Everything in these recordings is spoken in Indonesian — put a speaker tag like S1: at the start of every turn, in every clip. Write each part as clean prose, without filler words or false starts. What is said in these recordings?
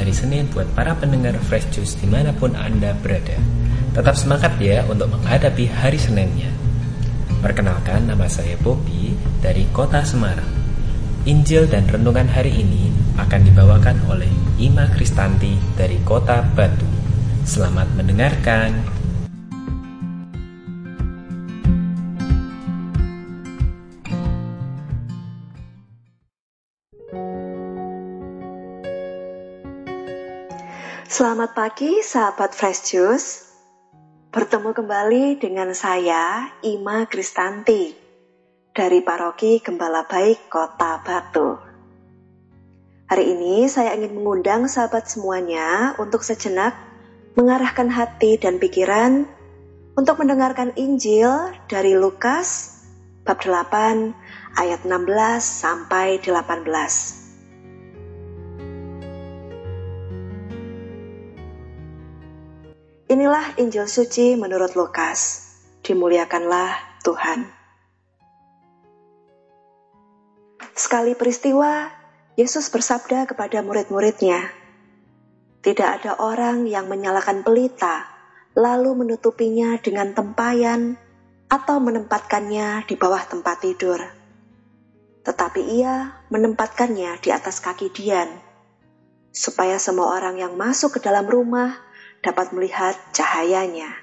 S1: hari Senin buat para pendengar Fresh Juice dimanapun Anda berada. Tetap semangat ya untuk menghadapi hari Seninnya. Perkenalkan, nama saya Bobby dari kota Semarang. Injil dan renungan hari ini akan dibawakan oleh Ima Kristanti dari kota Batu. Selamat mendengarkan.
S2: Selamat pagi sahabat Fresh Juice. Bertemu kembali dengan saya Ima Kristanti dari Paroki Gembala Baik Kota Batu. Hari ini saya ingin mengundang sahabat semuanya untuk sejenak mengarahkan hati dan pikiran untuk mendengarkan Injil dari Lukas bab 8 ayat 16 sampai 18. Inilah Injil suci menurut Lukas. Dimuliakanlah Tuhan. Sekali peristiwa, Yesus bersabda kepada murid-muridnya, "Tidak ada orang yang menyalakan pelita, lalu menutupinya dengan tempayan atau menempatkannya di bawah tempat tidur. Tetapi ia menempatkannya di atas kaki dian, supaya semua orang yang masuk ke dalam rumah dapat melihat cahayanya.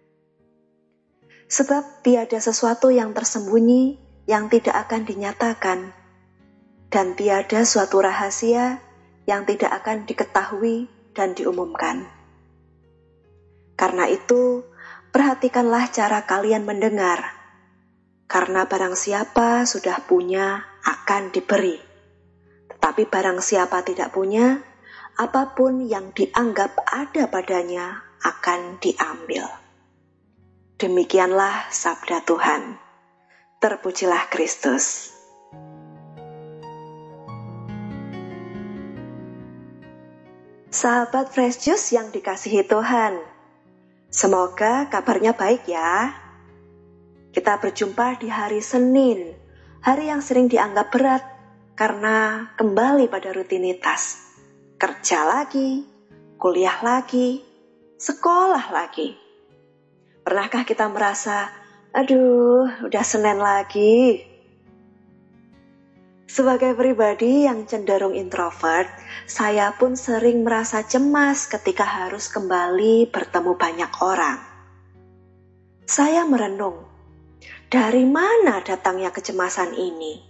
S2: Sebab tiada sesuatu yang tersembunyi yang tidak akan dinyatakan, dan tiada suatu rahasia yang tidak akan diketahui dan diumumkan. Karena itu, perhatikanlah cara kalian mendengar, karena barang siapa sudah punya akan diberi, tetapi barang siapa tidak punya, apapun yang dianggap ada padanya akan diambil." Demikianlah sabda Tuhan. Terpujilah Kristus. Sahabat Fresh Juice yang dikasihi Tuhan, semoga kabarnya baik ya. Kita berjumpa di hari Senin, hari yang sering dianggap berat karena kembali pada rutinitas. Kerja lagi, kuliah lagi, sekolah lagi. Pernahkah kita merasa, aduh, udah Senin lagi? Sebagai pribadi yang cenderung introvert, saya pun sering merasa cemas ketika harus kembali bertemu banyak orang. Saya merenung, dari mana datangnya kecemasan ini?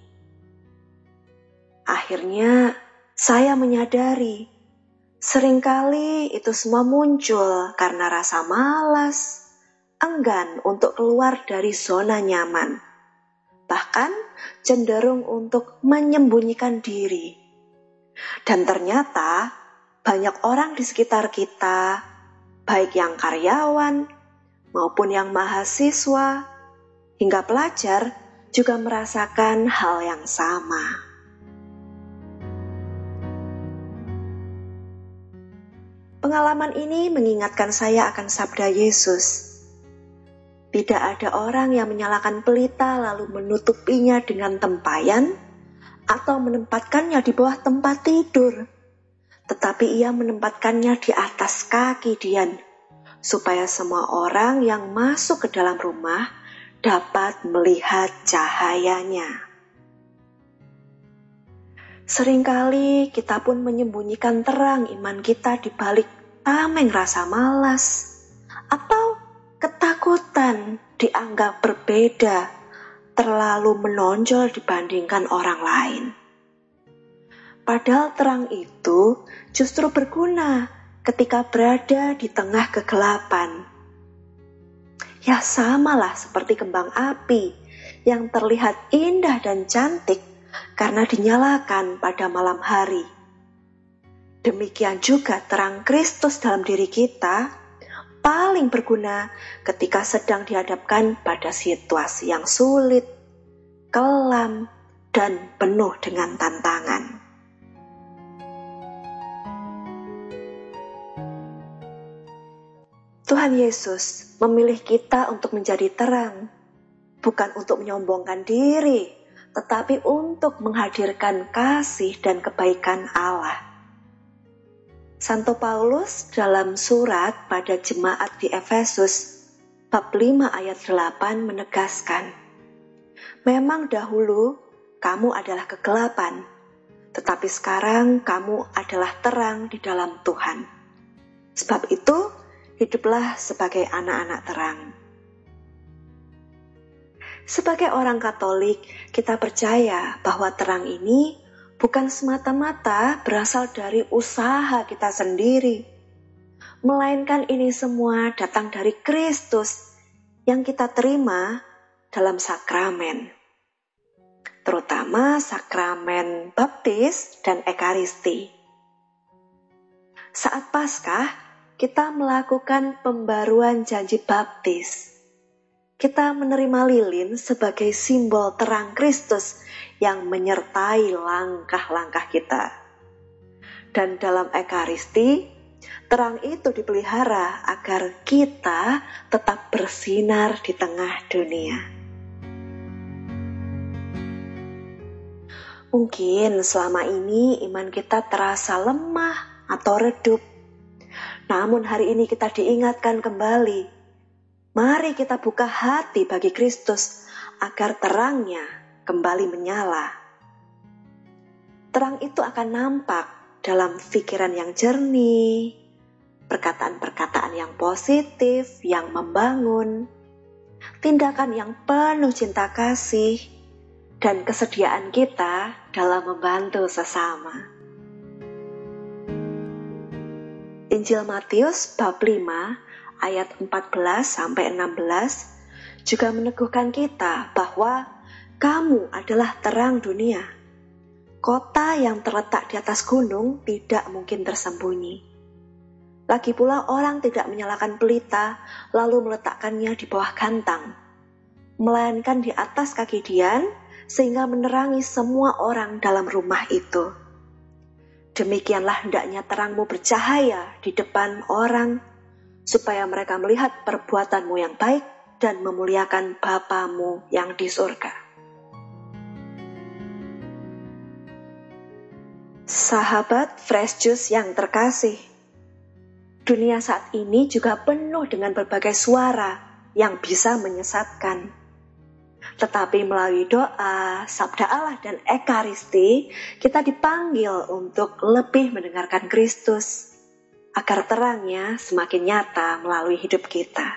S2: Akhirnya, saya menyadari, seringkali itu semua muncul karena rasa malas, enggan untuk keluar dari zona nyaman, bahkan cenderung untuk menyembunyikan diri. Dan ternyata banyak orang di sekitar kita, baik yang karyawan maupun yang mahasiswa hingga pelajar, juga merasakan hal yang sama. Pengalaman ini mengingatkan saya akan sabda Yesus. Tidak ada orang yang menyalakan pelita lalu menutupinya dengan tempayan atau menempatkannya di bawah tempat tidur, tetapi ia menempatkannya di atas kaki dian, supaya semua orang yang masuk ke dalam rumah dapat melihat cahayanya. Seringkali kita pun menyembunyikan terang iman kita di balik tameng rasa malas atau ketakutan dianggap berbeda, terlalu menonjol dibandingkan orang lain. Padahal terang itu justru berguna ketika berada di tengah kegelapan. Ya, samalah seperti kembang api yang terlihat indah dan cantik karena dinyalakan pada malam hari. Demikian juga terang Kristus dalam diri kita paling berguna ketika sedang dihadapkan pada situasi yang sulit, kelam, dan penuh dengan tantangan. Tuhan Yesus memilih kita untuk menjadi terang, bukan untuk menyombongkan diri, tetapi untuk menghadirkan kasih dan kebaikan Allah. Santo Paulus dalam surat pada jemaat di Efesus bab 5 ayat 8 menegaskan, memang dahulu kamu adalah kegelapan, tetapi sekarang kamu adalah terang di dalam Tuhan. Sebab itu, hiduplah sebagai anak-anak terang. Sebagai orang Katolik, kita percaya bahwa terang ini bukan semata-mata berasal dari usaha kita sendiri, melainkan ini semua datang dari Kristus yang kita terima dalam sakramen, terutama sakramen baptis dan ekaristi. Saat Paskah, kita melakukan pembaruan janji baptis. Kita menerima lilin sebagai simbol terang Kristus yang menyertai langkah-langkah kita. Dan dalam ekaristi, terang itu dipelihara agar kita tetap bersinar di tengah dunia. Mungkin selama ini iman kita terasa lemah atau redup. Namun hari ini kita diingatkan kembali, mari kita buka hati bagi Kristus agar terangnya kembali menyala. Terang itu akan nampak dalam pikiran yang jernih, perkataan-perkataan yang positif, yang membangun, tindakan yang penuh cinta kasih, dan kesediaan kita dalam membantu sesama. Injil Matius bab 5 ayat 14-16 juga meneguhkan kita bahwa kamu adalah terang dunia. Kota yang terletak di atas gunung tidak mungkin tersembunyi. Lagi pula orang tidak menyalakan pelita lalu meletakkannya di bawah gantang, melainkan di atas kaki dian sehingga menerangi semua orang dalam rumah itu. Demikianlah hendaknya terangmu bercahaya di depan orang, supaya mereka melihat perbuatanmu yang baik dan memuliakan Bapamu yang di surga. Sahabat Fresh Juice yang terkasih, dunia saat ini juga penuh dengan berbagai suara yang bisa menyesatkan. Tetapi melalui doa, sabda Allah dan ekaristi, kita dipanggil untuk lebih mendengarkan Kristus, agar terangnya semakin nyata melalui hidup kita.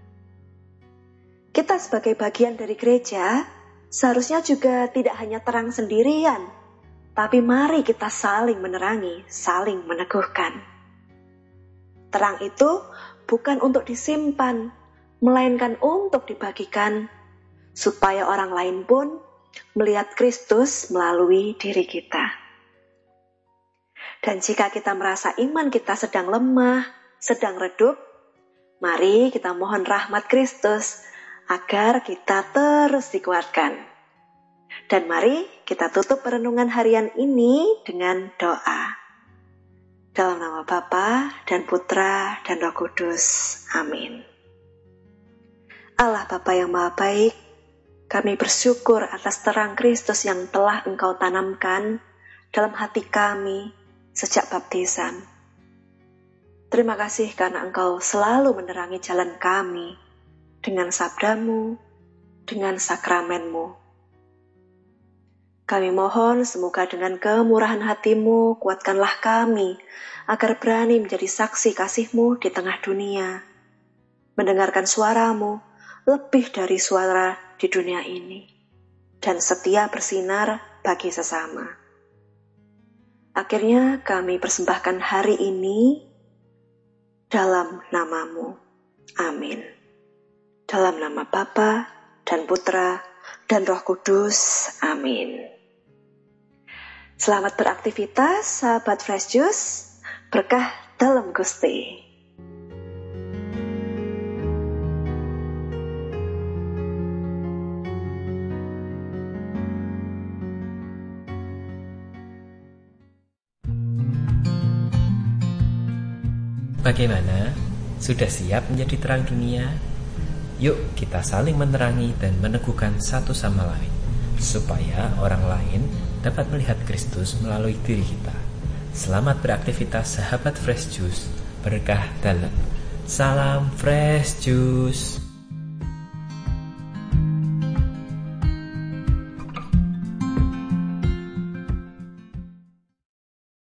S2: Kita sebagai bagian dari gereja, seharusnya juga tidak hanya terang sendirian, tapi mari kita saling menerangi, saling meneguhkan. Terang itu bukan untuk disimpan, melainkan untuk dibagikan, supaya orang lain pun melihat Kristus melalui diri kita. Dan jika kita merasa iman kita sedang lemah, sedang redup, mari kita mohon rahmat Kristus agar kita terus dikuatkan. Dan mari kita tutup perenungan harian ini dengan doa. Dalam nama Bapa dan Putra dan Roh Kudus. Amin. Allah Bapa yang Maha Baik, kami bersyukur atas terang Kristus yang telah Engkau tanamkan dalam hati kami sejak baptisan. Terima kasih karena Engkau selalu menerangi jalan kami dengan sabdamu, dengan sakramenmu. Kami mohon semoga dengan kemurahan hatimu kuatkanlah kami agar berani menjadi saksi kasih-Mu di tengah dunia, mendengarkan suaramu lebih dari suara di dunia ini, dan setia bersinar bagi sesama. Akhirnya kami persembahkan hari ini dalam nama-Mu. Amin. Dalam nama Bapa dan Putra dan Roh Kudus. Amin. Selamat beraktivitas, sahabat Fresh Juice. Berkah dalam Gusti.
S1: Bagaimana? Sudah siap menjadi terang dunia? Yuk kita saling menerangi dan meneguhkan satu sama lain, supaya orang lain dapat melihat Kristus melalui diri kita. Selamat beraktivitas sahabat Fresh Juice. Berkah dalam. Salam Fresh Juice.